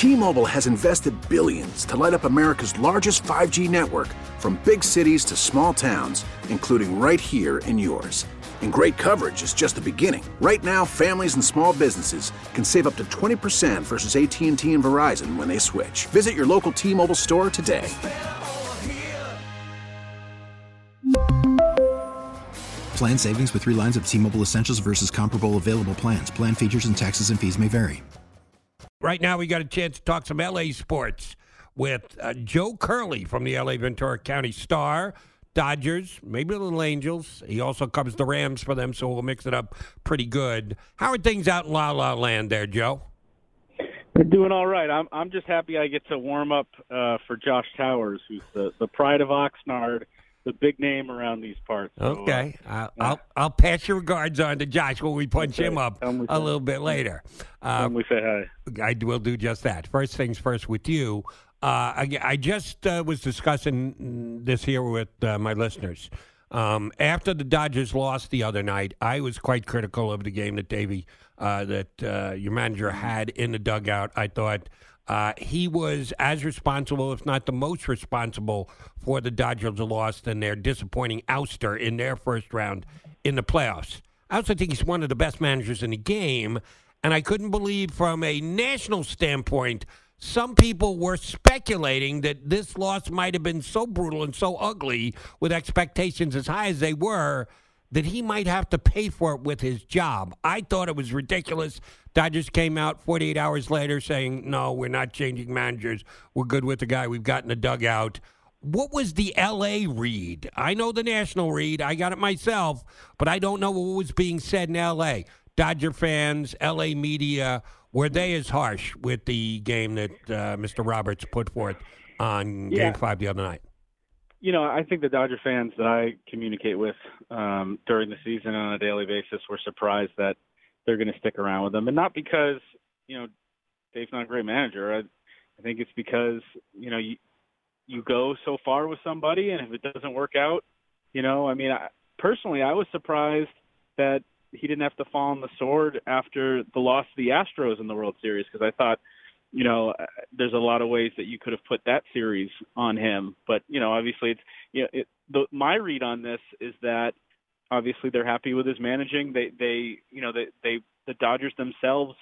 T-Mobile has invested billions to light up America's largest 5G network, from big cities to small towns, including right here in yours. And great coverage is just the beginning. Right now, families and small businesses can save up to 20% versus AT&T and Verizon when they switch. Visit your local T-Mobile store today. Plan savings with 3 lines of T-Mobile Essentials versus comparable available plans. Plan features and taxes and fees may vary. Right now, we got a chance to talk some L.A. sports with Joe Curley from the L.A. Ventura County Star, Dodgers, maybe a little Angels. He also covers the Rams for them, so we'll mix it up pretty good. How are things out in La La Land there, Joe? They're doing all right. I'm just happy I get to warm up for Josh Towers, who's the pride of Oxnard, the big name around these parts. So, okay. I'll pass your regards on to Josh when we punch him up a little bit later. We say hi. I will do just that. First things first with you. I just was discussing this here with my listeners. After the Dodgers lost the other night, I was quite critical of the game that Davey, your manager had in the dugout. I thought he was as responsible, if not the most responsible, for the Dodgers' loss and their disappointing ouster in their first round in the playoffs. I also think he's one of the best managers in the game, and I couldn't believe from a national standpoint, some people were speculating that this loss might have been so brutal and so ugly, with expectations as high as they were, that he might have to pay for it with his job. I thought it was ridiculous. Dodgers came out 48 hours later saying, no, we're not changing managers. We're good with the guy we've got in the dugout. What was the L.A. read? I know the national read. I got it myself, but I don't know what was being said in L.A. Dodger fans, L.A. media, were they as harsh with the game that Mr. Roberts put forth on Game 5 the other night? You know, I think the Dodger fans that I communicate with during the season on a daily basis were surprised that they're going to stick around with them. And not because, Dave's not a great manager. I think it's because, you go so far with somebody, and if it doesn't work out, personally, I was surprised that he didn't have to fall on the sword after the loss to the Astros in the World Series, because I thought, there's a lot of ways that you could have put that series on him. But, obviously my read on this is that obviously they're happy with his managing. The Dodgers themselves,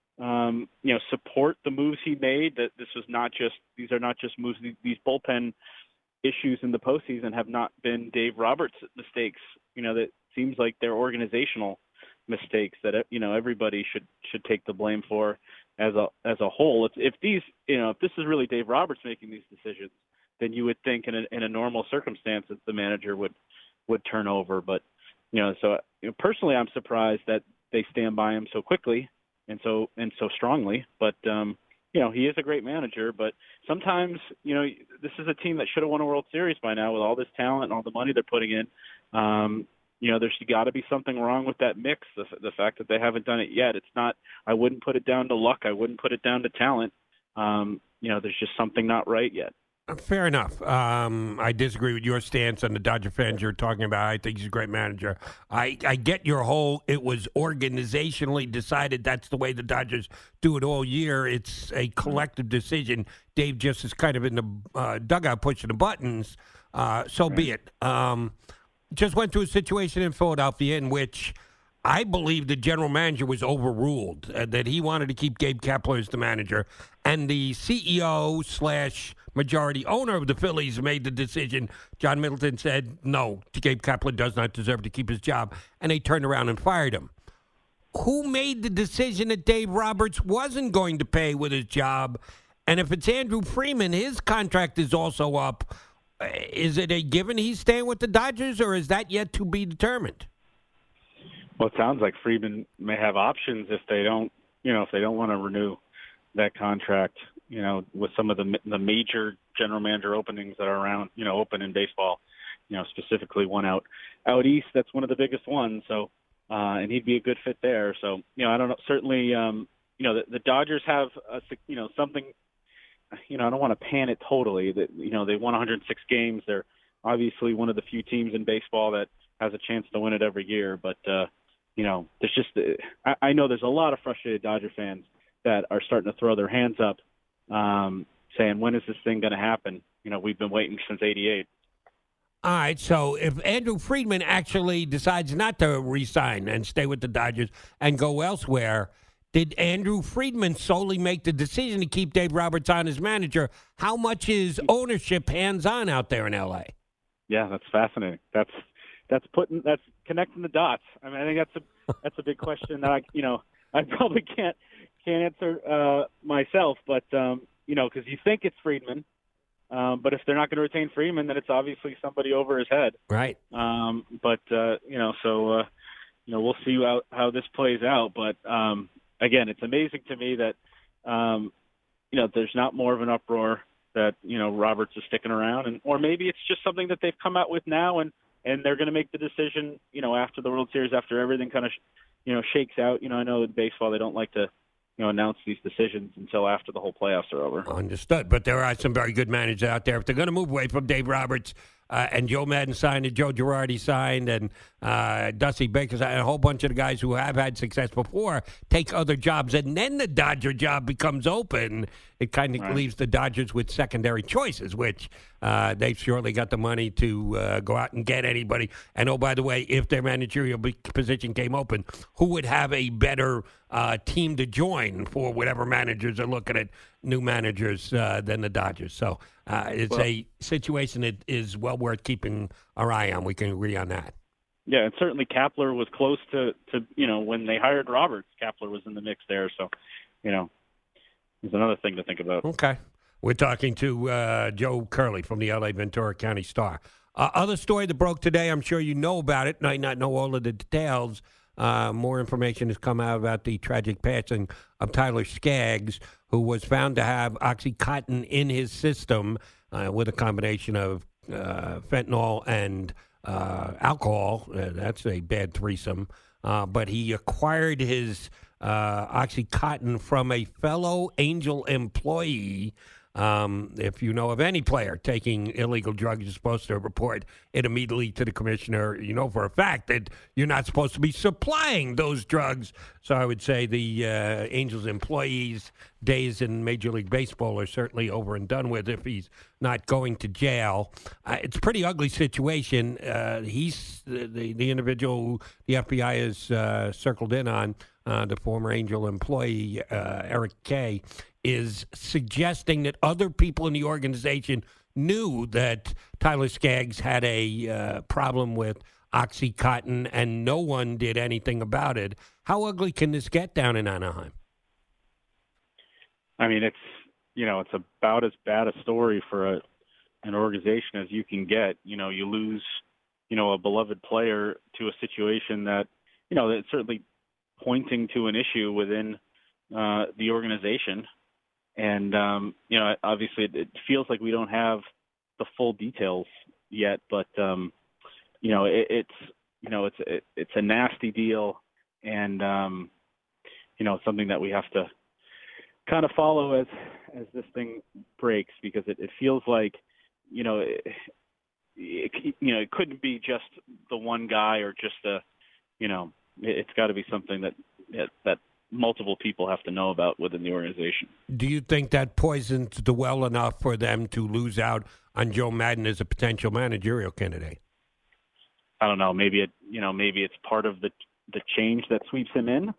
support the moves he made, that these are not just moves. These bullpen issues in the postseason have not been Dave Roberts' mistakes. That seems like they're organizational mistakes that, everybody should take the blame for as a whole. If this is really Dave Roberts making these decisions, then you would think in a normal circumstance that the manager would turn over. But, personally, I'm surprised that they stand by him so quickly and so strongly. But, he is a great manager. But sometimes, this is a team that should have won a World Series by now with all this talent and all the money they're putting in. There's got to be something wrong with that mix. The fact that they haven't done it yet, it's not. I wouldn't put it down to luck. I wouldn't put it down to talent. There's just something not right yet. Fair enough. I disagree with your stance on the Dodger fans you're talking about. I think he's a great manager. I get your whole, it was organizationally decided that's the way the Dodgers do it all year. It's a collective decision. Dave just is kind of in the dugout pushing the buttons. So be it. Just went through a situation in Philadelphia in which I believe the general manager was overruled, that he wanted to keep Gabe Kapler as the manager, and the CEO / majority owner of the Phillies made the decision. John Middleton said, no, Gabe Kapler does not deserve to keep his job, and they turned around and fired him. Who made the decision that Dave Roberts wasn't going to pay with his job? And if it's Andrew Freeman, his contract is also up. Is it a given he's staying with the Dodgers, or is that yet to be determined? Well, it sounds like Freeman may have options if they don't want to renew that contract, with some of the major general manager openings that are around, open in baseball, specifically one out east. That's one of the biggest ones. So, and he'd be a good fit there. So, I don't know. Certainly, the Dodgers have, something. I don't want to pan it totally. That they won 106 games. They're obviously one of the few teams in baseball that has a chance to win it every year. But there's just I know there's a lot of frustrated Dodger fans that are starting to throw their hands up saying, when is this thing going to happen? We've been waiting since '88. All right, so if Andrew Friedman actually decides not to re-sign and stay with the Dodgers and go elsewhere, did Andrew Friedman solely make the decision to keep Dave Roberts on as manager? How much is ownership hands-on out there in L.A.? Yeah, that's fascinating. That's connecting the dots. I mean, I think that's a big question that I probably can't answer myself, but because you think it's Friedman. But if they're not going to retain Freeman, then it's obviously somebody over his head. Right. We'll see how this plays out. But, again, it's amazing to me that, there's not more of an uproar that, Roberts is sticking around. Or maybe it's just something that they've come out with now and they're going to make the decision, after the World Series, after everything kind of, shakes out. I know in baseball they don't like to, announce these decisions until after the whole playoffs are over. Understood. But there are some very good managers out there. If they're going to move away from Dave Roberts and Joe Madden signed and Joe Girardi signed and Dusty Baker signed, and a whole bunch of the guys who have had success before take other jobs, and then the Dodger job becomes open, it kind of leaves the Dodgers with secondary choices, which they've surely got the money to go out and get anybody. And, oh, by the way, if their managerial position came open, who would have a better team to join for whatever managers are looking at new managers than the Dodgers? So it's a situation that is well worth keeping our eye on. We can agree on that. Yeah, and certainly Kapler was close to when they hired Roberts, Kapler was in the mix there. So, there's another thing to think about. Okay. We're talking to Joe Curley from the L.A. Ventura County Star. Other story that broke today, I'm sure you know about it, might not know all of the details. More information has come out about the tragic passing of Tyler Skaggs, who was found to have OxyContin in his system with a combination of fentanyl and alcohol. That's a bad threesome. But he acquired his OxyContin from a fellow Angel employee. If you know of any player taking illegal drugs, you're supposed to report it immediately to the commissioner. You know for a fact that you're not supposed to be supplying those drugs. So I would say the Angels employees' days in Major League Baseball are certainly over and done with if he's not going to jail. It's a pretty ugly situation. He's the individual who the FBI has circled in on, the former Angel employee, Eric Kay, is suggesting that other people in the organization knew that Tyler Skaggs had a problem with OxyContin and no one did anything about it. How ugly can this get down in Anaheim? I mean, it's about as bad a story for an organization as you can get. You lose, a beloved player to a situation that, that's certainly pointing to an issue within the organization. And, obviously it feels like we don't have the full details yet, but, it's a nasty deal and, something that we have to kind of follow as this thing breaks, because it feels like, it couldn't be just the one guy or just it's got to be something that multiple people have to know about within the organization. Do you think that poisons the well enough for them to lose out on Joe Madden as a potential managerial candidate? I don't know. Maybe it's part of the change that sweeps him in.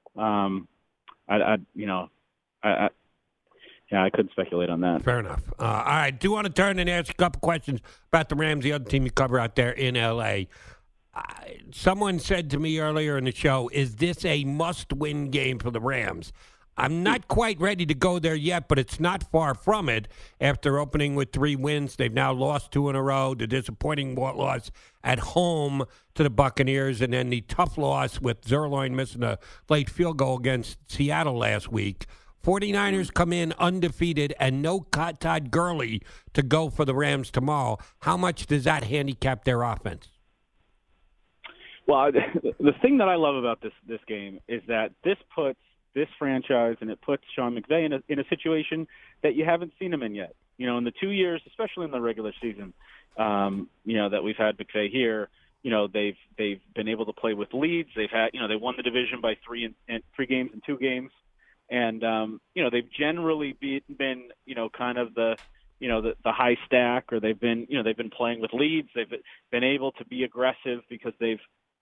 I couldn't speculate on that. Fair enough. All right. Do want to turn and ask a couple questions about the Rams, the other team you cover out there in L.A. Someone said to me earlier in the show, is this a must-win game for the Rams? I'm not quite ready to go there yet, but it's not far from it. After opening with 3 wins, they've now lost 2 in a row. The disappointing loss at home to the Buccaneers, and then the tough loss with Zerline missing a late field goal against Seattle last week. 49ers come in undefeated and no Todd Gurley to go for the Rams tomorrow. How much does that handicap their offense? Well, the thing that I love about this game is that this puts this franchise and it puts Sean McVay in a situation that you haven't seen him in yet. In the 2 years, especially in the regular season, that we've had McVay here, they've been able to play with leads. They've had, they won the division by 3 games in 2 games, And they've generally been kind of the high stack, or they've been playing with leads. They've been able to be aggressive because they've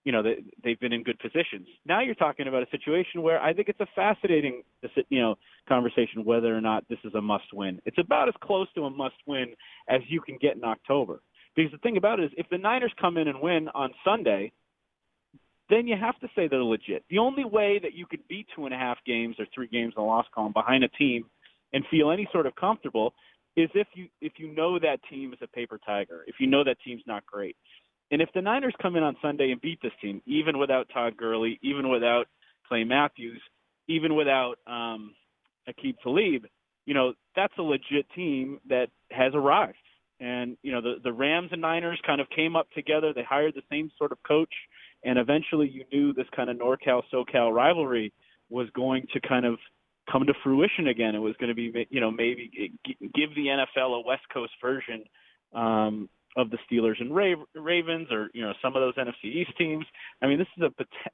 been in good positions. Now you're talking about a situation where I think it's a fascinating conversation whether or not this is a must-win. It's about as close to a must-win as you can get in October. Because the thing about it is, if the Niners come in and win on Sunday, then you have to say they're legit. The only way that you could be 2.5 games or 3 games in the loss column behind a team and feel any sort of comfortable is if you know that team is a paper tiger, if you know that team's not great. And if the Niners come in on Sunday and beat this team, even without Todd Gurley, even without Clay Matthews, even without Aqib Talib, that's a legit team that has arrived. And, the Rams and Niners kind of came up together. They hired the same sort of coach. And eventually you knew this kind of NorCal-SoCal rivalry was going to kind of come to fruition again. It was going to be, maybe give the NFL a West Coast version of the Steelers and Ravens, or some of those NFC East teams. I mean, this is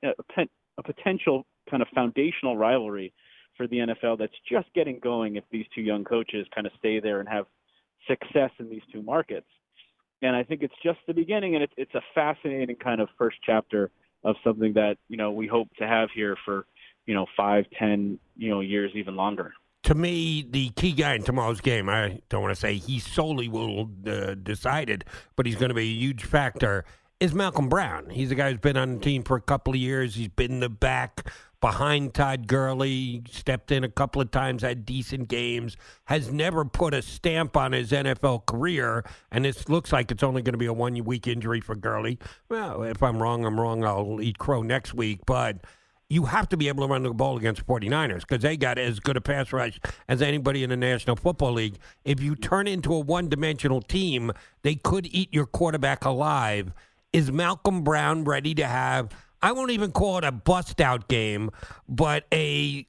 a potential kind of foundational rivalry for the NFL that's just getting going if these two young coaches kind of stay there and have success in these two markets. And I think it's just the beginning, and it's a fascinating kind of first chapter of something that we hope to have here for 5, 10 years, even longer. To me, the key guy in tomorrow's game, I don't want to say he solely will decide it, but he's going to be a huge factor, is Malcolm Brown. He's a guy who's been on the team for a couple of years. He's been in the back behind Todd Gurley, stepped in a couple of times, had decent games, has never put a stamp on his NFL career, and this looks like it's only going to be a 1-week injury for Gurley. Well, if I'm wrong, I'm wrong. I'll eat crow next week, but you have to be able to run the ball against the 49ers because they got as good a pass rush as anybody in the National Football League. If you turn into a one-dimensional team, they could eat your quarterback alive. Is Malcolm Brown ready to have, I won't even call it a bust-out game, but a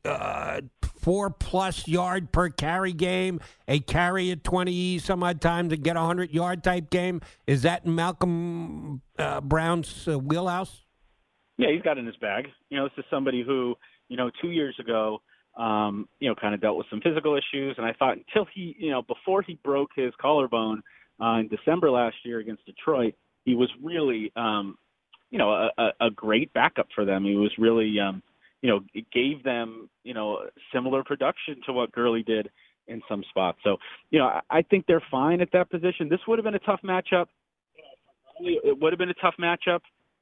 4+ yard per carry game, a carry at 20 some odd times and get a 100-yard type game? Is that in Malcolm Brown's wheelhouse? Yeah, he's got it in his bag. This is somebody who, 2 years ago, kind of dealt with some physical issues. And I thought until he, before he broke his collarbone in December last year against Detroit, he was really, a great backup for them. He was really, it gave them, similar production to what Gurley did in some spots. So, I think they're fine at that position. This would have been a tough matchup. It would have been a tough matchup.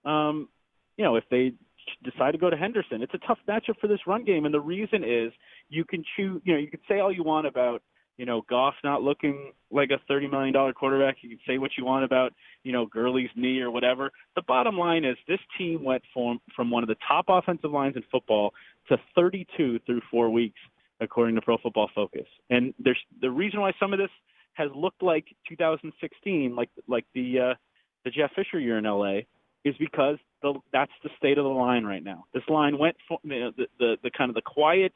If they decide to go to Henderson, it's a tough matchup for this run game. And the reason is you can choose, you can say all you want about, Goff not looking like a $30 million quarterback. You can say what you want about, Gurley's knee or whatever. The bottom line is this team went from one of the top offensive lines in football to 32 through 4 weeks, according to Pro Football Focus. And there's the reason why some of this has looked like 2016, like the Jeff Fisher year in LA, is because that's the state of the line right now. This line went for the kind of the quiet,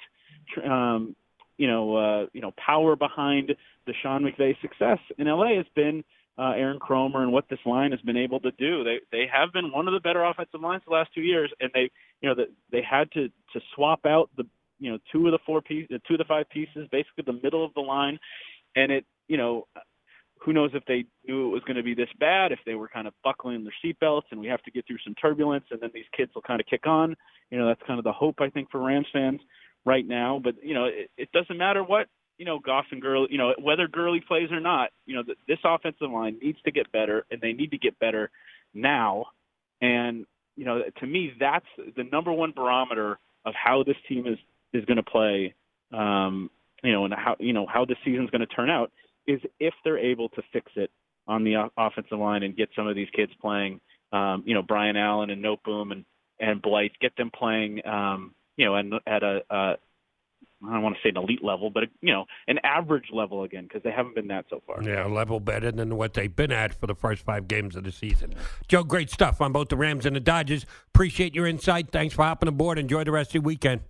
power behind the Sean McVay success in LA has been Aaron Kromer and what this line has been able to do. They have been one of the better offensive lines the last 2 years, and they had to swap out the 2 of the 5 pieces, basically the middle of the line, and it who knows if they knew it was going to be this bad, if they were kind of buckling their seatbelts and we have to get through some turbulence and then these kids will kind of kick on. That's kind of the hope, I think, for Rams fans right now. But, it doesn't matter what, Goff and Gurley, whether Gurley plays or not, this offensive line needs to get better, and they need to get better now. And, to me, that's the number one barometer of how this team is going to play, and how this season's going to turn out, is if they're able to fix it on the offensive line and get some of these kids playing, Brian Allen and Noteboom and Blythe, get them playing, and at a I don't want to say an elite level, but an average level again, because they haven't been that so far. Yeah, a level better than what they've been at for the first 5 games of the season. Joe, great stuff on both the Rams and the Dodgers. Appreciate your insight. Thanks for hopping aboard. Enjoy the rest of your weekend.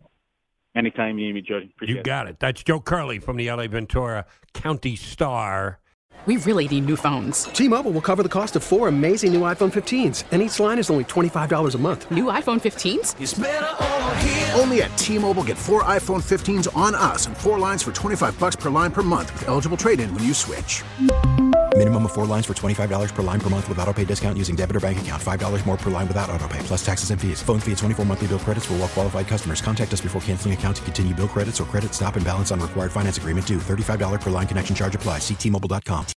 Anytime you need me, Jody. Appreciate it. You got it. That's Joe Curley from the LA Ventura County Star. We really need new phones. T-Mobile will cover the cost of 4 amazing new iPhone 15s, and each line is only $25 a month. New iPhone 15s? It's better over here. Only at T-Mobile, get 4 iPhone 15s on us and 4 lines for $25 per line per month with eligible trade-in when you switch. Minimum of 4 lines for $25 per line per month with autopay discount using debit or bank account. $5 more per line without autopay, plus taxes and fees. Phone fee at 24 monthly bill credits for well-qualified customers. Contact us before canceling account to continue bill credits or credit stop and balance on required finance agreement due. $35 per line connection charge applies. See T-Mobile.com.